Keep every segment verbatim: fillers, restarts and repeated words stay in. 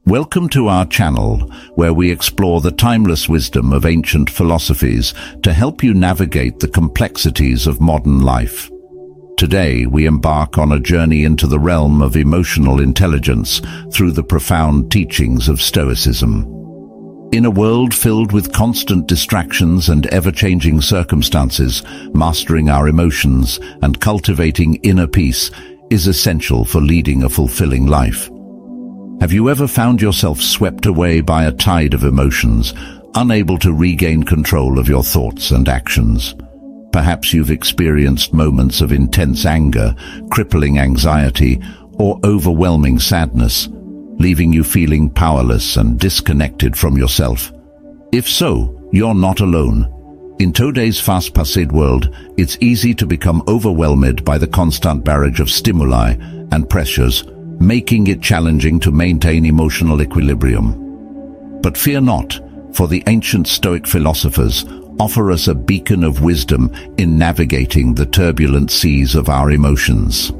Welcome to our channel, where we explore the timeless wisdom of ancient philosophies to help you navigate the complexities of modern life. Today, we embark on a journey into the realm of emotional intelligence through the profound teachings of Stoicism. In a world filled with constant distractions and ever-changing circumstances, mastering our emotions and cultivating inner peace is essential for leading a fulfilling life. Have you ever found yourself swept away by a tide of emotions, unable to regain control of your thoughts and actions? Perhaps you've experienced moments of intense anger, crippling anxiety, or overwhelming sadness, leaving you feeling powerless and disconnected from yourself. If so, you're not alone. In today's fast-paced world, it's easy to become overwhelmed by the constant barrage of stimuli and pressures, making it challenging to maintain emotional equilibrium. But fear not, for the ancient Stoic philosophers offer us a beacon of wisdom in navigating the turbulent seas of our emotions.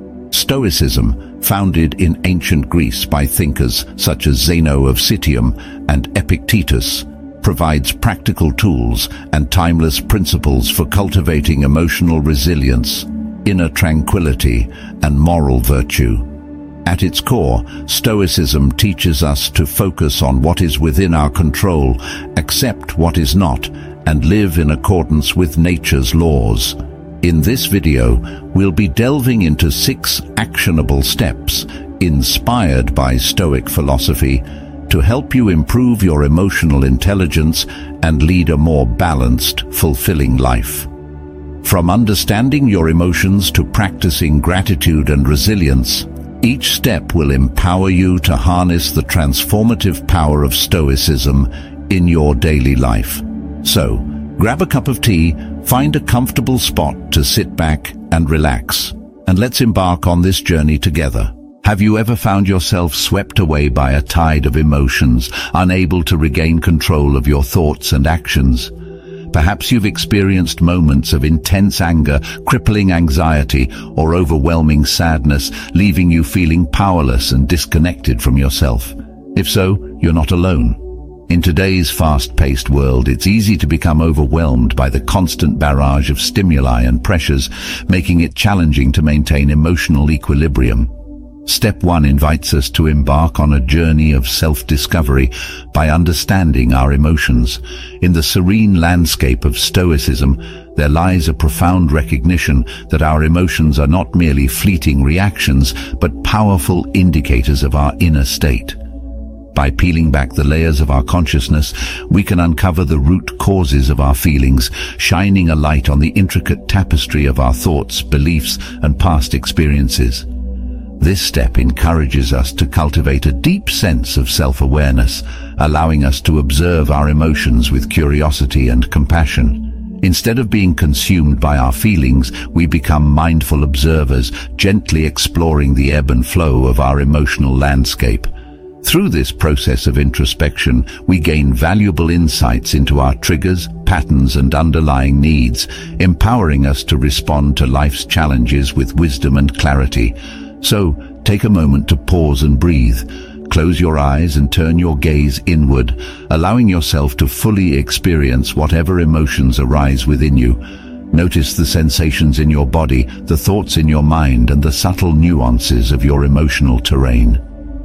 Stoicism, founded in ancient Greece by thinkers such as Zeno of Citium and Epictetus, provides practical tools and timeless principles for cultivating emotional resilience, inner tranquility, and moral virtue. At its core, Stoicism teaches us to focus on what is within our control, accept what is not, and live in accordance with nature's laws. In this video, we'll be delving into six actionable steps inspired by Stoic philosophy to help you improve your emotional intelligence and lead a more balanced, fulfilling life. From understanding your emotions to practicing gratitude and resilience, each step will empower you to harness the transformative power of Stoicism in your daily life. So, grab a cup of tea, find a comfortable spot to sit back and relax, and let's embark on this journey together. Have you ever found yourself swept away by a tide of emotions, unable to regain control of your thoughts and actions? Perhaps you've experienced moments of intense anger, crippling anxiety, or overwhelming sadness, leaving you feeling powerless and disconnected from yourself. If so, you're not alone. In today's fast-paced world, it's easy to become overwhelmed by the constant barrage of stimuli and pressures, making it challenging to maintain emotional equilibrium. Step one invites us to embark on a journey of self-discovery by understanding our emotions. In the serene landscape of Stoicism, there lies a profound recognition that our emotions are not merely fleeting reactions, but powerful indicators of our inner state. By peeling back the layers of our consciousness, we can uncover the root causes of our feelings, shining a light on the intricate tapestry of our thoughts, beliefs, and past experiences. This step encourages us to cultivate a deep sense of self-awareness, allowing us to observe our emotions with curiosity and compassion. Instead of being consumed by our feelings, we become mindful observers, gently exploring the ebb and flow of our emotional landscape. Through this process of introspection, we gain valuable insights into our triggers, patterns, and underlying needs, empowering us to respond to life's challenges with wisdom and clarity. So, take a moment to pause and breathe. Close your eyes and turn your gaze inward, allowing yourself to fully experience whatever emotions arise within you. Notice the sensations in your body, the thoughts in your mind, and the subtle nuances of your emotional terrain.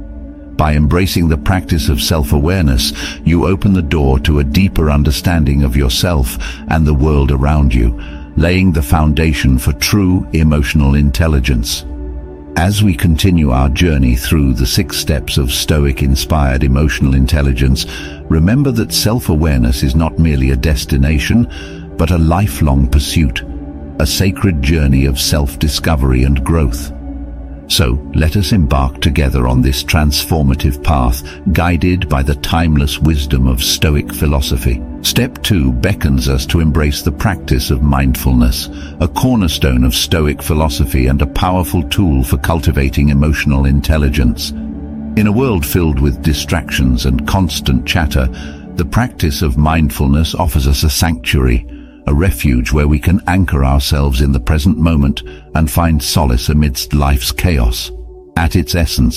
By embracing the practice of self-awareness, you open the door to a deeper understanding of yourself and the world around you, laying the foundation for true emotional intelligence. As we continue our journey through the six steps of Stoic-inspired emotional intelligence, remember that self-awareness is not merely a destination, but a lifelong pursuit, a sacred journey of self-discovery and growth. So, let us embark together on this transformative path, guided by the timeless wisdom of Stoic philosophy. Step two beckons us to embrace the practice of mindfulness, a cornerstone of Stoic philosophy and a powerful tool for cultivating emotional intelligence. In a world filled with distractions and constant chatter, the practice of mindfulness offers us a sanctuary, a refuge where we can anchor ourselves in the present moment and find solace amidst life's chaos. At its essence,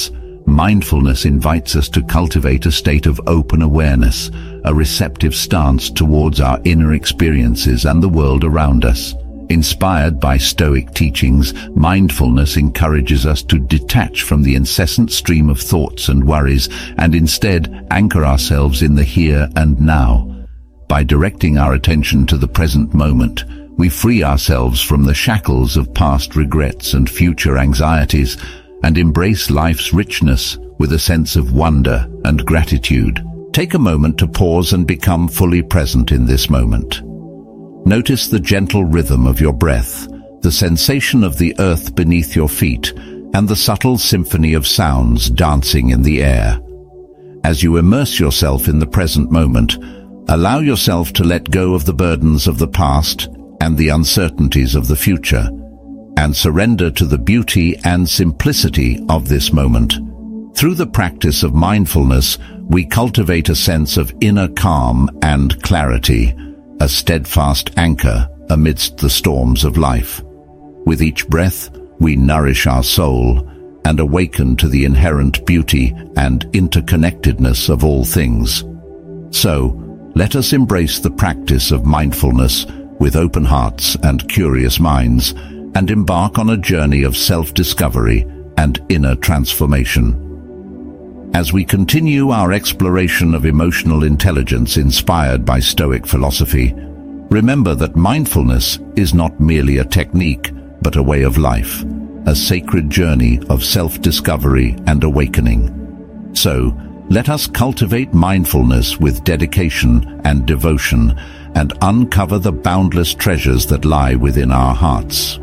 Mindfulness invites us to cultivate a state of open awareness, a receptive stance towards our inner experiences and the world around us. Inspired by Stoic teachings, mindfulness encourages us to detach from the incessant stream of thoughts and worries and instead anchor ourselves in the here and now. By directing our attention to the present moment, we free ourselves from the shackles of past regrets and future anxieties and embrace life's richness with a sense of wonder and gratitude. Take a moment to pause and become fully present in this moment. Notice the gentle rhythm of your breath, the sensation of the earth beneath your feet, and the subtle symphony of sounds dancing in the air. As you immerse yourself in the present moment, allow yourself to let go of the burdens of the past and the uncertainties of the future, and surrender to the beauty and simplicity of this moment. Through the practice of mindfulness, we cultivate a sense of inner calm and clarity, a steadfast anchor amidst the storms of life. With each breath, we nourish our soul and awaken to the inherent beauty and interconnectedness of all things. So, let us embrace the practice of mindfulness with open hearts and curious minds, and embark on a journey of self-discovery and inner transformation. As we continue our exploration of emotional intelligence inspired by Stoic philosophy, remember that mindfulness is not merely a technique, but a way of life, a sacred journey of self-discovery and awakening. So, let us cultivate mindfulness with dedication and devotion and uncover the boundless treasures that lie within our hearts.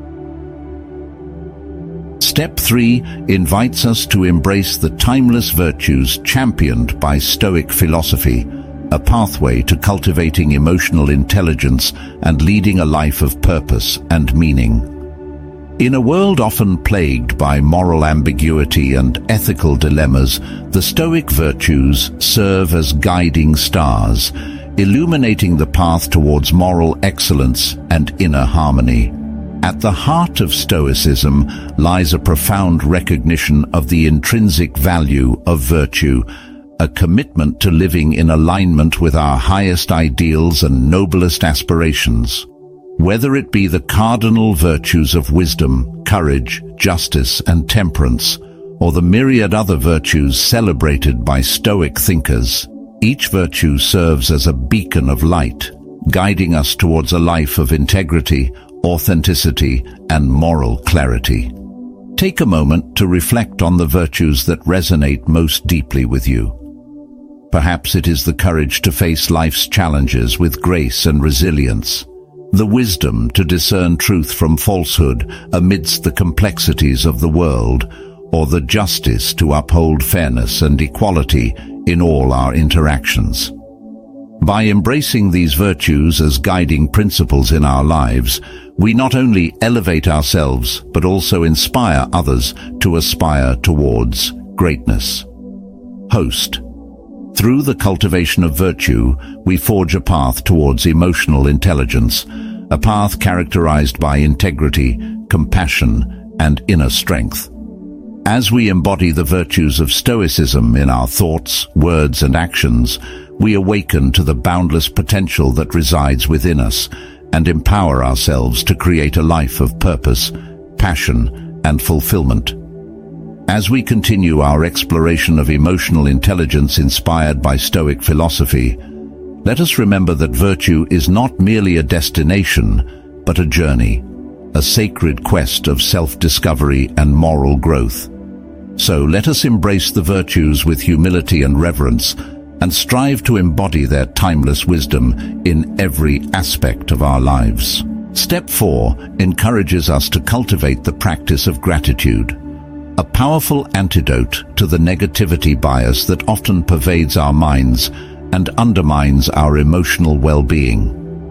Step three invites us to embrace the timeless virtues championed by Stoic philosophy, a pathway to cultivating emotional intelligence and leading a life of purpose and meaning. In a world often plagued by moral ambiguity and ethical dilemmas, the Stoic virtues serve as guiding stars, illuminating the path towards moral excellence and inner harmony. At the heart of Stoicism lies a profound recognition of the intrinsic value of virtue, a commitment to living in alignment with our highest ideals and noblest aspirations. Whether it be the cardinal virtues of wisdom, courage, justice, and temperance, or the myriad other virtues celebrated by Stoic thinkers, each virtue serves as a beacon of light, guiding us towards a life of integrity, authenticity, and moral clarity. Take a moment to reflect on the virtues that resonate most deeply with you. Perhaps it is the courage to face life's challenges with grace and resilience, the wisdom to discern truth from falsehood amidst the complexities of the world, or the justice to uphold fairness and equality in all our interactions. By embracing these virtues as guiding principles in our lives, we not only elevate ourselves, but also inspire others to aspire towards greatness. Host. Through the cultivation of virtue, we forge a path towards emotional intelligence, a path characterized by integrity, compassion, and inner strength. As we embody the virtues of Stoicism in our thoughts, words, and actions, we awaken to the boundless potential that resides within us and empower ourselves to create a life of purpose, passion, and fulfillment. As we continue our exploration of emotional intelligence inspired by Stoic philosophy, let us remember that virtue is not merely a destination, but a journey, a sacred quest of self-discovery and moral growth. So let us embrace the virtues with humility and reverence, and strive to embody their timeless wisdom in every aspect of our lives. Step four encourages us to cultivate the practice of gratitude, a powerful antidote to the negativity bias that often pervades our minds and undermines our emotional well-being.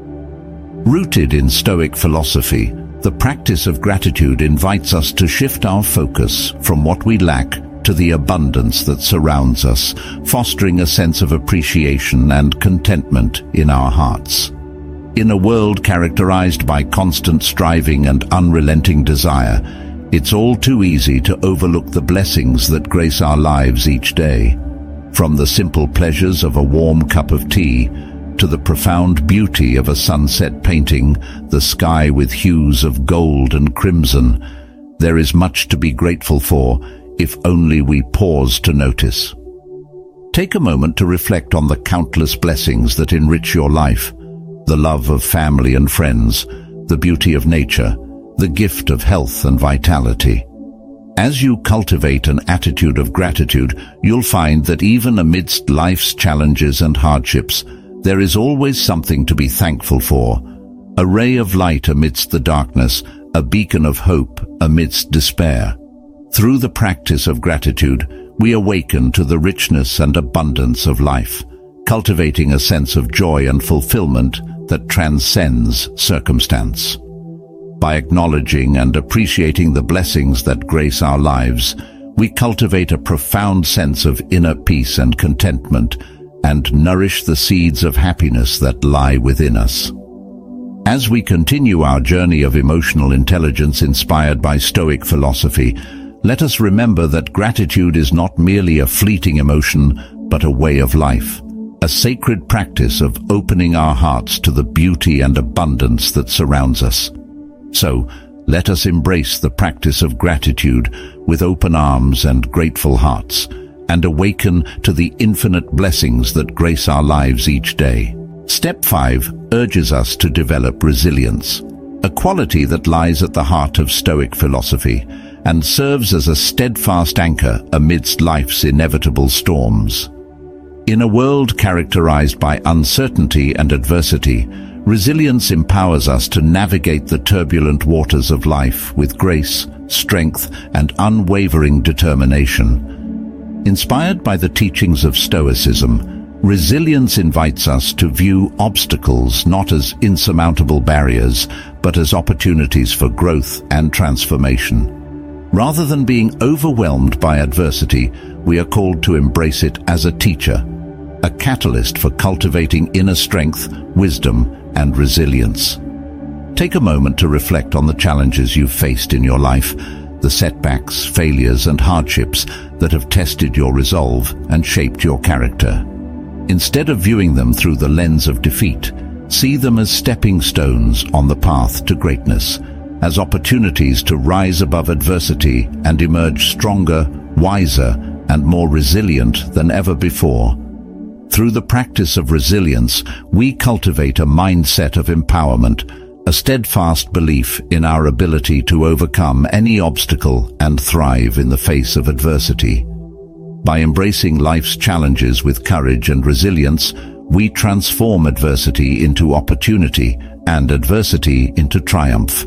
Rooted in Stoic philosophy, the practice of gratitude invites us to shift our focus from what we lack to the abundance that surrounds us, fostering a sense of appreciation and contentment in our hearts. In a world characterized by constant striving and unrelenting desire, It's all too easy to overlook the blessings that grace our lives each day. From the simple pleasures of a warm cup of tea to the profound beauty of a sunset painting the sky with hues of gold and crimson, there is much to be grateful for if only we pause to notice. Take a moment to reflect on the countless blessings that enrich your life: the love of family and friends, the beauty of nature, the gift of health and vitality. As you cultivate an attitude of gratitude, you'll find that even amidst life's challenges and hardships, there is always something to be thankful for: a ray of light amidst the darkness, a beacon of hope amidst despair. Through the practice of gratitude, we awaken to the richness and abundance of life, cultivating a sense of joy and fulfillment that transcends circumstance. By acknowledging and appreciating the blessings that grace our lives, we cultivate a profound sense of inner peace and contentment, and nourish the seeds of happiness that lie within us. As we continue our journey of emotional intelligence inspired by Stoic philosophy, let us remember that gratitude is not merely a fleeting emotion, but a way of life, a sacred practice of opening our hearts to the beauty and abundance that surrounds us. So, let us embrace the practice of gratitude with open arms and grateful hearts, and awaken to the infinite blessings that grace our lives each day. Step five urges us to develop resilience, a quality that lies at the heart of Stoic philosophy and serves as a steadfast anchor amidst life's inevitable storms. In a world characterized by uncertainty and adversity, resilience empowers us to navigate the turbulent waters of life with grace, strength, and unwavering determination. Inspired by the teachings of Stoicism, resilience invites us to view obstacles not as insurmountable barriers, but as opportunities for growth and transformation. Rather than being overwhelmed by adversity, we are called to embrace it as a teacher, a catalyst for cultivating inner strength, wisdom, and resilience. Take a moment to reflect on the challenges you've faced in your life, the setbacks, failures, and hardships that have tested your resolve and shaped your character. Instead of viewing them through the lens of defeat, see them as stepping stones on the path to greatness, as opportunities to rise above adversity and emerge stronger, wiser, and more resilient than ever before. Through the practice of resilience, we cultivate a mindset of empowerment, a steadfast belief in our ability to overcome any obstacle and thrive in the face of adversity. By embracing life's challenges with courage and resilience, we transform adversity into opportunity and adversity into triumph.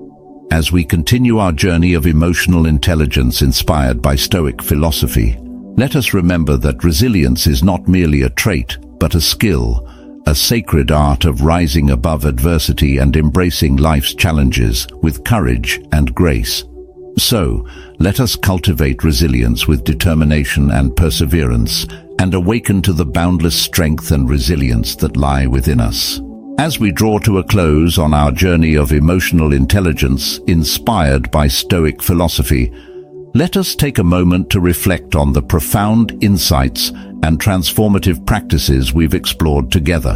As we continue our journey of emotional intelligence inspired by Stoic philosophy, let us remember that resilience is not merely a trait, but a skill, a sacred art of rising above adversity and embracing life's challenges with courage and grace. So, let us cultivate resilience with determination and perseverance, and awaken to the boundless strength and resilience that lie within us. As we draw to a close on our journey of emotional intelligence inspired by Stoic philosophy, let us take a moment to reflect on the profound insights and transformative practices we've explored together.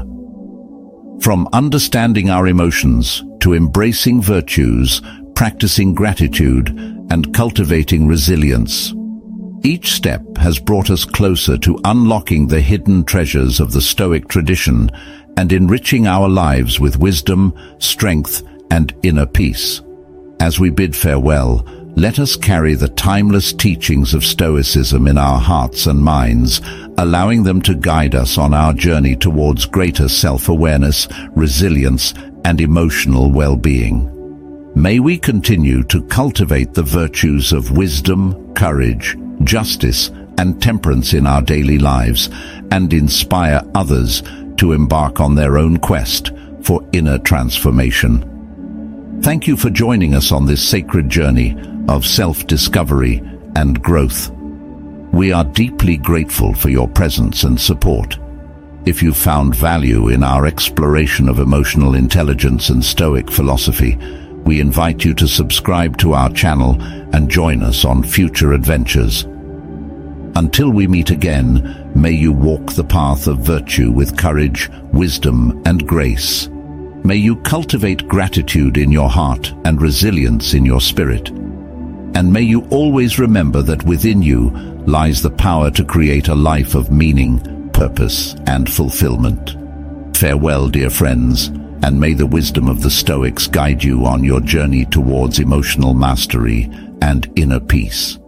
From understanding our emotions to embracing virtues, practicing gratitude, and cultivating resilience, each step has brought us closer to unlocking the hidden treasures of the Stoic tradition and enriching our lives with wisdom, strength, and inner peace. As we bid farewell, let us carry the timeless teachings of Stoicism in our hearts and minds, allowing them to guide us on our journey towards greater self-awareness, resilience, and emotional well-being. May we continue to cultivate the virtues of wisdom, courage, justice, and temperance in our daily lives, and inspire others to embark on their own quest for inner transformation. Thank you for joining us on this sacred journey of self-discovery and growth. We are deeply grateful for your presence and support. If you found value in our exploration of emotional intelligence and Stoic philosophy, We invite you to subscribe to our channel and join us on future adventures. Until we meet again, may you walk the path of virtue with courage, wisdom, and grace. May you cultivate gratitude in your heart and resilience in your spirit. And may you always remember that within you lies the power to create a life of meaning, purpose, and fulfillment. Farewell, dear friends, and may the wisdom of the Stoics guide you on your journey towards emotional mastery and inner peace.